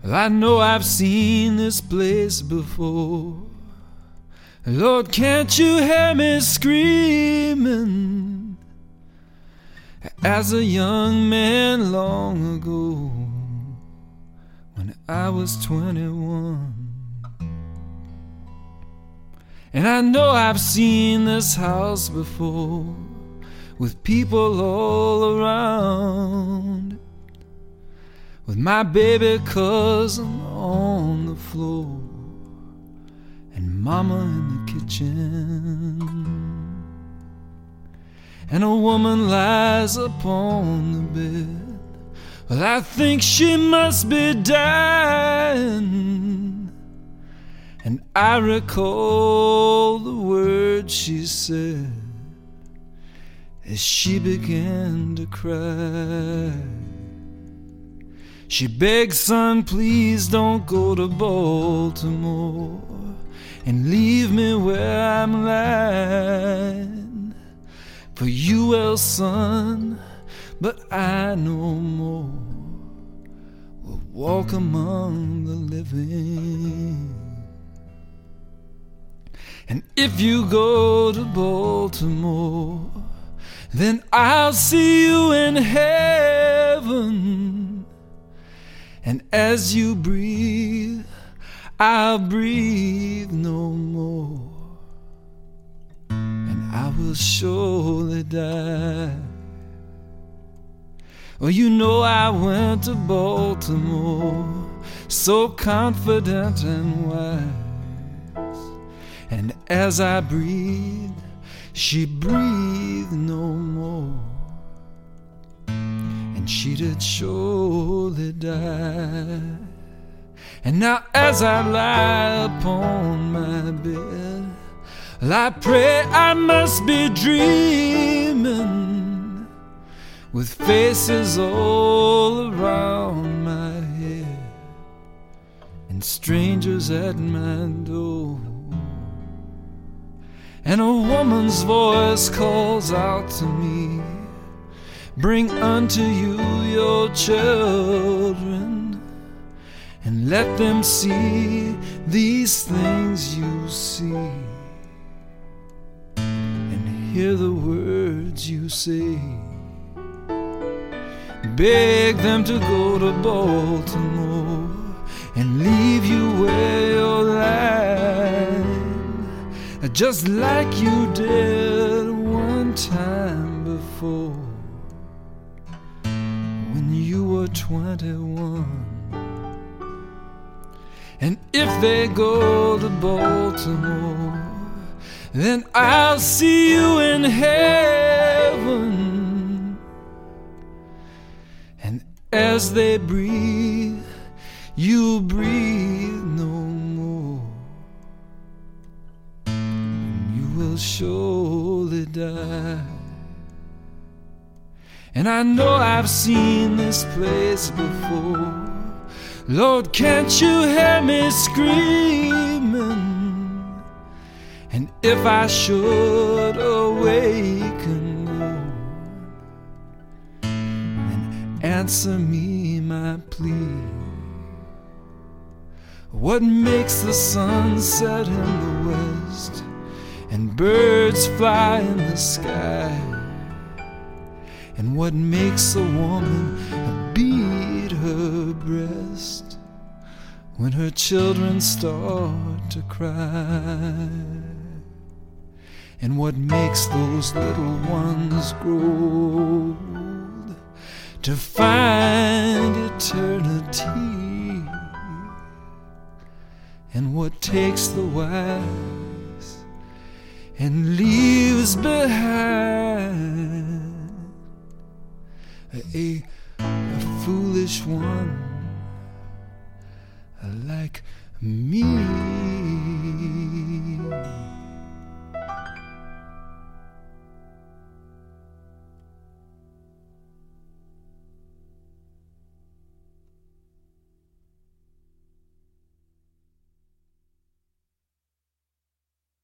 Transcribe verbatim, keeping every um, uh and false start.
Well, I know I've seen this place before. Lord, can't you hear me screaming? As a young man long ago, when I was twenty-one. And I know I've seen this house before, with people all around, with my baby cousin on the floor, and mama in the kitchen, and a woman lies upon the bed. Well, I think she must be dying, and I recall the words she said as she began to cry. She begged, son, please don't go to Baltimore and leave me where I'm lying. For you will, son, but I no more will walk among the living. And if you go to Baltimore, then I'll see you in heaven. And as you breathe, I'll breathe no more, and I will surely die. Well, you know I went to Baltimore, so confident and wise. And as I breathed, she breathed no more, and she did surely die. And now as I lie upon my bed, I pray I must be dreaming, with faces all around my head, and strangers at my door. And a woman's voice calls out to me, bring unto you your children, and let them see these things you see, and hear the words you say. Beg them to go to Baltimore and leave you where you're lying, just like you did one time before, when you were twenty-one. And if they go to Baltimore, then I'll see you in heaven. And as they breathe, you'll breathe no more, will surely die. And I know I've seen this place before. Lord, can't you hear me screaming? And if I should awaken, Lord, then answer me my plea. What makes the sun set in the west and birds fly in the sky? And what makes a woman beat her breast when her children start to cry? And what makes those little ones grow old to find eternity? And what takes the wise and leaves behind a, a foolish one like me?